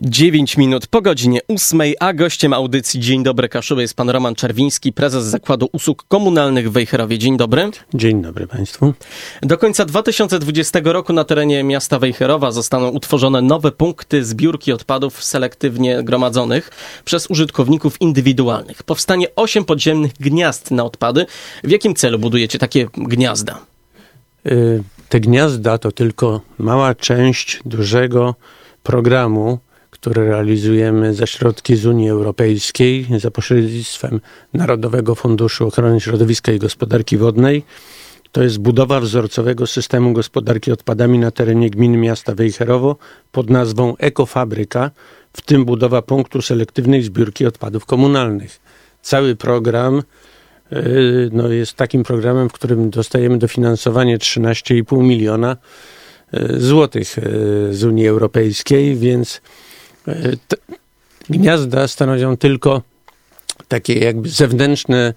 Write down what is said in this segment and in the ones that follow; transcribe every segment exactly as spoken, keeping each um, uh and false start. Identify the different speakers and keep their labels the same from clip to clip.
Speaker 1: dziewięć minut po godzinie ósmej, a gościem audycji Dzień Dobry Kaszuby jest pan Roman Czerwiński, prezes Zakładu Usług Komunalnych w Wejherowie. Dzień dobry.
Speaker 2: Dzień dobry państwu.
Speaker 1: Do końca dwa tysiące dwudziestego roku na terenie miasta Wejherowa zostaną utworzone nowe punkty zbiórki odpadów selektywnie gromadzonych przez użytkowników indywidualnych. Powstanie osiem podziemnych gniazd na odpady. W jakim celu budujecie takie gniazda?
Speaker 2: Y, te gniazda to tylko mała część dużego programu, który realizujemy za środki z Unii Europejskiej za pośrednictwem Narodowego Funduszu Ochrony Środowiska i Gospodarki Wodnej. To jest budowa wzorcowego systemu gospodarki odpadami na terenie gminy miasta Wejherowo pod nazwą Ekofabryka, w tym budowa punktu selektywnej zbiórki odpadów komunalnych. Cały program yy, no, jest takim programem, w którym dostajemy dofinansowanie trzynaście i pół miliona złotych z Unii Europejskiej, więc te gniazda stanowią tylko takie jakby zewnętrzne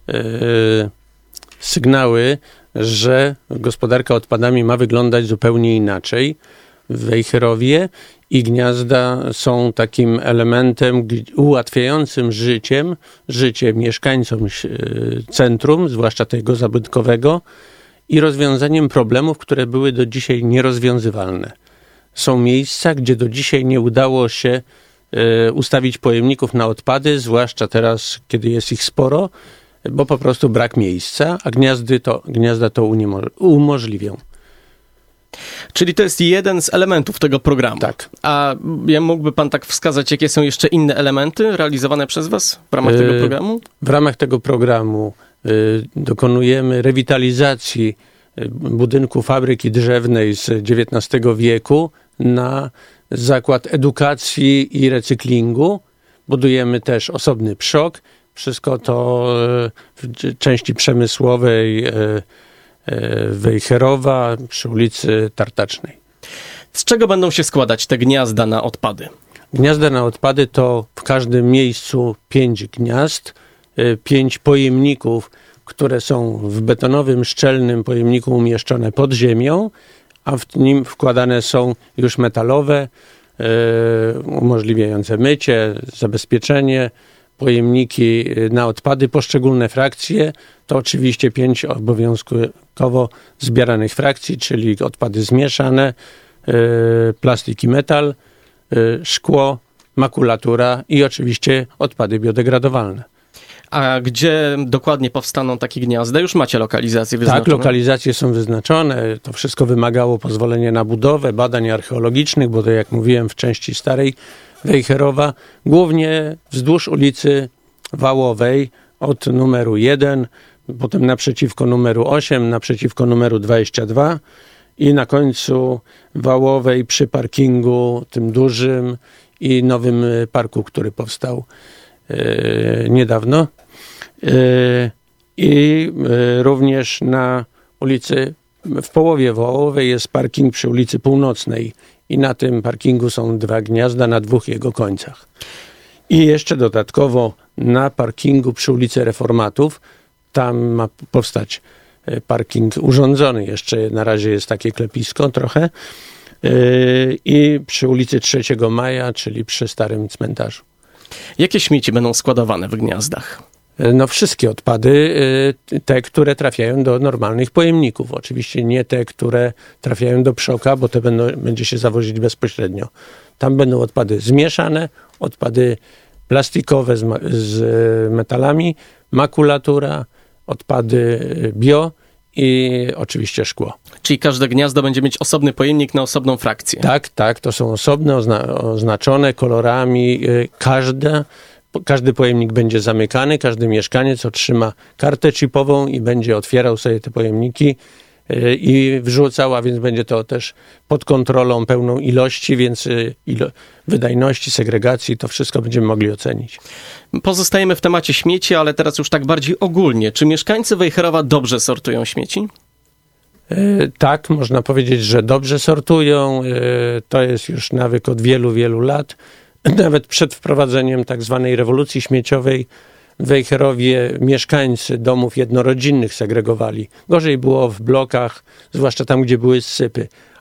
Speaker 2: sygnały, że gospodarka odpadami ma wyglądać zupełnie inaczej w Wejherowie i gniazda są takim elementem ułatwiającym życiem, życie mieszkańcom centrum, zwłaszcza tego zabytkowego, i rozwiązaniem problemów, które były do dzisiaj nierozwiązywalne. Są miejsca, gdzie do dzisiaj nie udało się y, ustawić pojemników na odpady, zwłaszcza teraz, kiedy jest ich sporo, bo po prostu brak miejsca, a gniazdy to, gniazda to uniemo- umożliwią.
Speaker 1: Czyli to jest jeden z elementów tego programu.
Speaker 2: Tak.
Speaker 1: A mógłby pan tak wskazać, jakie są jeszcze inne elementy realizowane przez was w ramach tego programu?
Speaker 2: W ramach tego programu y, dokonujemy rewitalizacji budynku fabryki drzewnej z dziewiętnastego wieku na zakład edukacji i recyklingu. Budujemy też osobny przok. Wszystko to w części przemysłowej Wejherowa przy ulicy Tartacznej.
Speaker 1: Z czego będą się składać te gniazda na odpady?
Speaker 2: Gniazda na odpady to w każdym miejscu pięć gniazd, pięć pojemników, które są w betonowym, szczelnym pojemniku umieszczone pod ziemią, a w nim wkładane są już metalowe, e, umożliwiające mycie, zabezpieczenie, pojemniki na odpady, poszczególne frakcje. To oczywiście pięć obowiązkowo zbieranych frakcji, czyli odpady zmieszane, e, plastik i metal, e, szkło, makulatura i oczywiście odpady biodegradowalne.
Speaker 1: A gdzie dokładnie powstaną takie gniazda? Już macie lokalizacje wyznaczone?
Speaker 2: Tak, lokalizacje są wyznaczone. To wszystko wymagało pozwolenia na budowę, badań archeologicznych, bo to, jak mówiłem, w części starej Wejherowa, głównie wzdłuż ulicy Wałowej od numeru jeden, potem naprzeciwko numeru osiem, naprzeciwko numeru dwadzieścia dwa i na końcu Wałowej przy parkingu tym dużym i nowym parku, który powstał e, niedawno. I również na ulicy, w połowie Wołowej jest parking przy ulicy Północnej i na tym parkingu są dwa gniazda na dwóch jego końcach. I jeszcze dodatkowo na parkingu przy ulicy Reformatów, tam ma powstać parking urządzony, jeszcze na razie jest takie klepisko trochę, i przy ulicy trzeciego maja, czyli przy starym cmentarzu.
Speaker 1: Jakie śmieci będą składowane w gniazdach?
Speaker 2: No wszystkie odpady, te, które trafiają do normalnych pojemników. Oczywiście nie te, które trafiają do przoka, bo te będą, będzie się zawozić bezpośrednio. Tam będą odpady zmieszane, odpady plastikowe z, z metalami, makulatura, odpady bio i oczywiście szkło.
Speaker 1: Czyli każde gniazdo będzie mieć osobny pojemnik na osobną frakcję.
Speaker 2: Tak, tak, to są osobne, ozna- oznaczone kolorami. Każde Każdy pojemnik będzie zamykany, każdy mieszkaniec otrzyma kartę chipową i będzie otwierał sobie te pojemniki i wrzucał, a więc będzie to też pod kontrolą pełną ilości, więc ilo- wydajności, segregacji, to wszystko będziemy mogli ocenić.
Speaker 1: Pozostajemy w temacie śmieci, ale teraz już tak bardziej ogólnie. Czy mieszkańcy Wejherowa dobrze sortują śmieci?
Speaker 2: Tak, można powiedzieć, że dobrze sortują. To jest już nawyk od wielu, wielu lat. Nawet przed wprowadzeniem tak zwanej rewolucji śmieciowej w Wejherowie mieszkańcy domów jednorodzinnych segregowali. Gorzej było w blokach, zwłaszcza tam, gdzie były zsypy.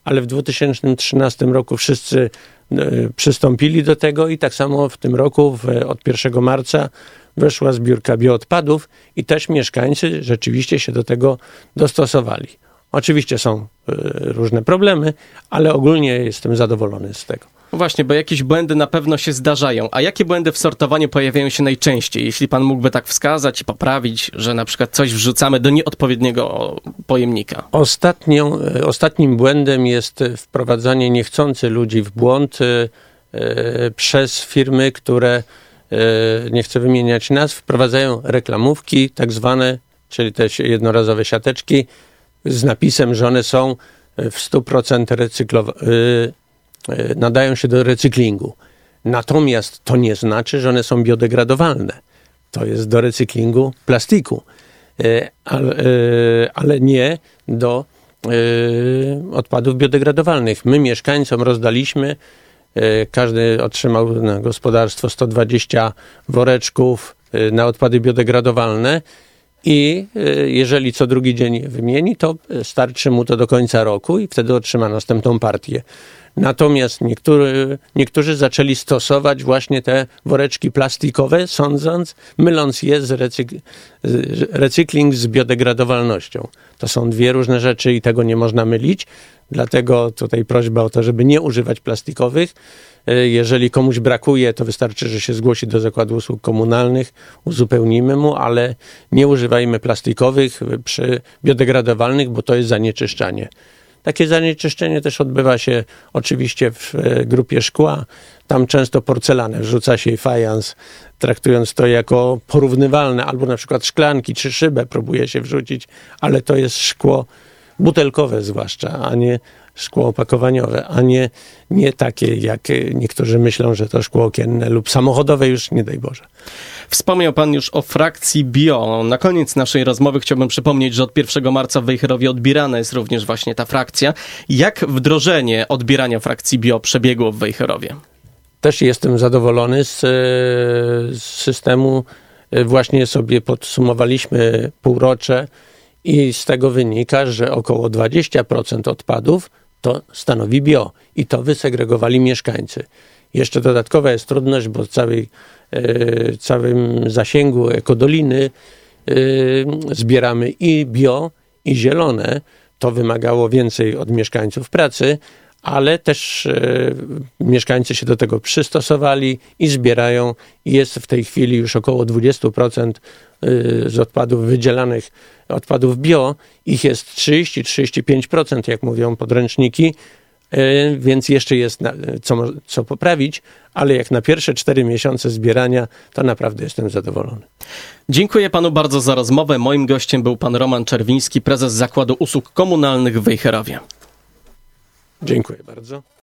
Speaker 2: ale w dwa tysiące trzynastym roku wszyscy przystąpili do tego i tak samo w tym roku w, od pierwszego marca weszła zbiórka bioodpadów i też mieszkańcy rzeczywiście się do tego dostosowali. Oczywiście są y, różne problemy, ale ogólnie jestem zadowolony z tego.
Speaker 1: No właśnie, bo jakieś błędy na pewno się zdarzają. A jakie błędy w sortowaniu pojawiają się najczęściej? Jeśli pan mógłby tak wskazać i poprawić, że na przykład coś wrzucamy do nieodpowiedniego pojemnika.
Speaker 2: Ostatnią, ostatnim błędem jest wprowadzanie niechcący ludzi w błąd y, y, przez firmy, które, y, nie chcę wymieniać nazw, wprowadzają reklamówki tak zwane, czyli te jednorazowe siateczki z napisem, że one są w stu procentach recyklowane. Y, nadają się do recyklingu. Natomiast to nie znaczy, że one są biodegradowalne. To jest do recyklingu plastiku, ale, ale nie do odpadów biodegradowalnych. My mieszkańcom rozdaliśmy, każdy otrzymał na gospodarstwo sto dwadzieścia woreczków na odpady biodegradowalne i jeżeli co drugi dzień wymieni, to starczy mu to do końca roku i wtedy otrzyma następną partię. Natomiast niektóry, niektórzy zaczęli stosować właśnie te woreczki plastikowe, sądząc, myląc je z recyk- recykling z biodegradowalnością. To są dwie różne rzeczy i tego nie można mylić. Dlatego tutaj prośba o to, żeby nie używać plastikowych. Jeżeli komuś brakuje, to wystarczy, że się zgłosi do Zakładu Usług Komunalnych, uzupełnimy mu, ale nie używajmy plastikowych przy biodegradowalnych, bo to jest zanieczyszczanie. Takie zanieczyszczenie też odbywa się oczywiście w grupie szkła. Tam często porcelanę wrzuca się i fajans, traktując to jako porównywalne, albo na przykład szklanki czy szybę próbuje się wrzucić, ale to jest szkło butelkowe zwłaszcza, a nie szkło opakowaniowe, a nie, nie takie, jak niektórzy myślą, że to szkło okienne lub samochodowe już, nie daj Boże.
Speaker 1: Wspomniał pan już o frakcji bio. Na koniec naszej rozmowy chciałbym przypomnieć, że od pierwszego marca w Wejherowie odbierana jest również właśnie ta frakcja. Jak wdrożenie odbierania frakcji bio przebiegło w Wejherowie?
Speaker 2: Też jestem zadowolony z, z systemu. Właśnie sobie podsumowaliśmy półrocze i z tego wynika, że około dwadzieścia procent odpadów to stanowi bio i to wysegregowali mieszkańcy. Jeszcze dodatkowa jest trudność, bo w całej, e, całym zasięgu ekodoliny e, zbieramy i bio, i zielone. To wymagało więcej od mieszkańców pracy, ale też e, mieszkańcy się do tego przystosowali i zbierają. Jest w tej chwili już około dwadzieścia procent z odpadów wydzielanych, odpadów bio. Ich jest trzydzieści do trzydziestu pięciu procent, jak mówią podręczniki, więc jeszcze jest na, co, co poprawić, ale jak na pierwsze cztery miesiące zbierania, to naprawdę jestem zadowolony.
Speaker 1: Dziękuję panu bardzo za rozmowę. Moim gościem był pan Roman Czerwiński, prezes Zakładu Usług Komunalnych w Wejherowie.
Speaker 2: Dziękuję bardzo.